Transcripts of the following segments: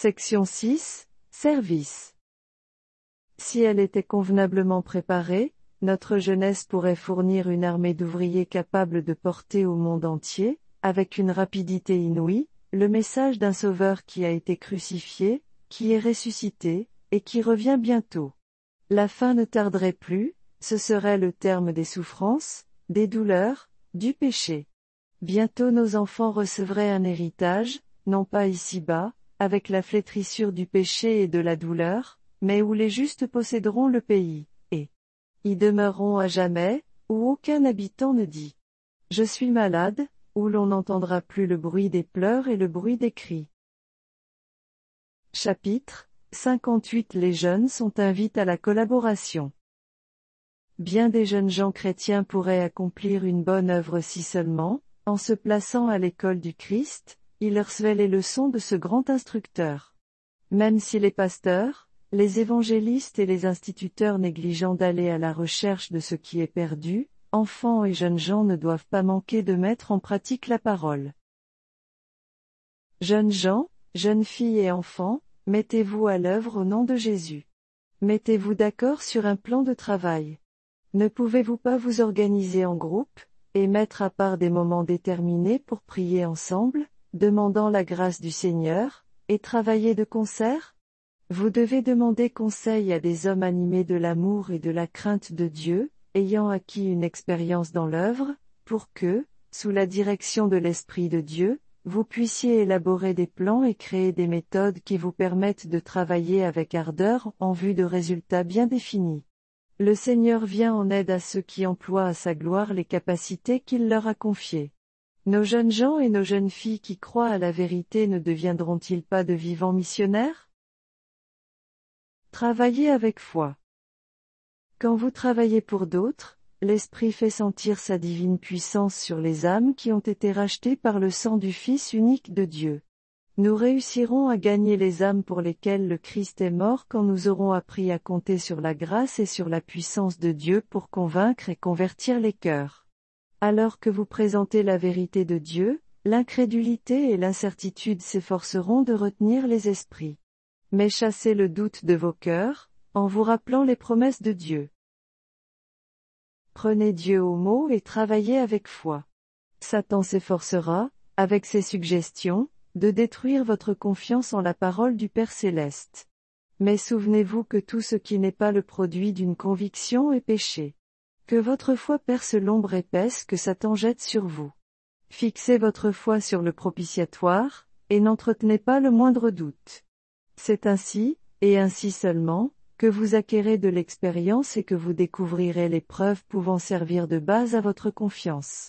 Section 6. Service. Si elle était convenablement préparée, notre jeunesse pourrait fournir une armée d'ouvriers capables de porter au monde entier, avec une rapidité inouïe, le message d'un Sauveur qui a été crucifié, qui est ressuscité, et qui revient bientôt. La fin ne tarderait plus, ce serait le terme des souffrances, des douleurs, du péché. Bientôt nos enfants recevraient un héritage, non pas ici-bas, avec la flétrissure du péché et de la douleur, mais où les justes posséderont le pays, et y demeureront à jamais, où aucun habitant ne dit « Je suis malade », où l'on n'entendra plus le bruit des pleurs et le bruit des cris. Chapitre 58. Les jeunes sont invités à la collaboration. Bien des jeunes gens chrétiens pourraient accomplir une bonne œuvre si seulement, en se plaçant à l'école du Christ, ils recevaient les leçons de ce grand instructeur. Même si les pasteurs, les évangélistes et les instituteurs négligent d'aller à la recherche de ce qui est perdu, enfants et jeunes gens ne doivent pas manquer de mettre en pratique la parole. Jeunes gens, jeunes filles et enfants, mettez-vous à l'œuvre au nom de Jésus. Mettez-vous d'accord sur un plan de travail. Ne pouvez-vous pas vous organiser en groupe, et mettre à part des moments déterminés pour prier ensemble, demandant la grâce du Seigneur, et travailler de concert? Vous devez demander conseil à des hommes animés de l'amour et de la crainte de Dieu, ayant acquis une expérience dans l'œuvre, pour que, sous la direction de l'Esprit de Dieu, vous puissiez élaborer des plans et créer des méthodes qui vous permettent de travailler avec ardeur en vue de résultats bien définis. Le Seigneur vient en aide à ceux qui emploient à sa gloire les capacités qu'il leur a confiées. Nos jeunes gens et nos jeunes filles qui croient à la vérité ne deviendront-ils pas de vivants missionnaires? Travaillez avec foi. Quand vous travaillez pour d'autres, l'Esprit fait sentir sa divine puissance sur les âmes qui ont été rachetées par le sang du Fils unique de Dieu. Nous réussirons à gagner les âmes pour lesquelles le Christ est mort quand nous aurons appris à compter sur la grâce et sur la puissance de Dieu pour convaincre et convertir les cœurs. Alors que vous présentez la vérité de Dieu, l'incrédulité et l'incertitude s'efforceront de retenir les esprits. Mais chassez le doute de vos cœurs, en vous rappelant les promesses de Dieu. Prenez Dieu au mot et travaillez avec foi. Satan s'efforcera, avec ses suggestions, de détruire votre confiance en la parole du Père Céleste. Mais souvenez-vous que tout ce qui n'est pas le produit d'une conviction est péché. Que votre foi perce l'ombre épaisse que Satan jette sur vous. Fixez votre foi sur le propitiatoire, et n'entretenez pas le moindre doute. C'est ainsi, et ainsi seulement, que vous acquérez de l'expérience et que vous découvrirez les preuves pouvant servir de base à votre confiance.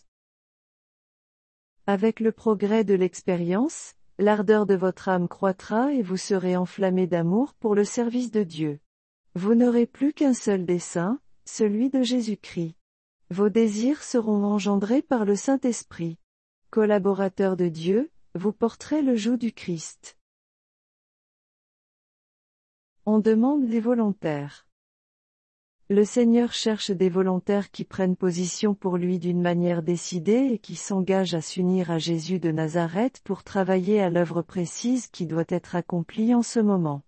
Avec le progrès de l'expérience, l'ardeur de votre âme croîtra et vous serez enflammés d'amour pour le service de Dieu. Vous n'aurez plus qu'un seul dessein, celui de Jésus-Christ. Vos désirs seront engendrés par le Saint-Esprit. Collaborateurs de Dieu, vous porterez le joug du Christ. On demande des volontaires. Le Seigneur cherche des volontaires qui prennent position pour lui d'une manière décidée et qui s'engagent à s'unir à Jésus de Nazareth pour travailler à l'œuvre précise qui doit être accomplie en ce moment.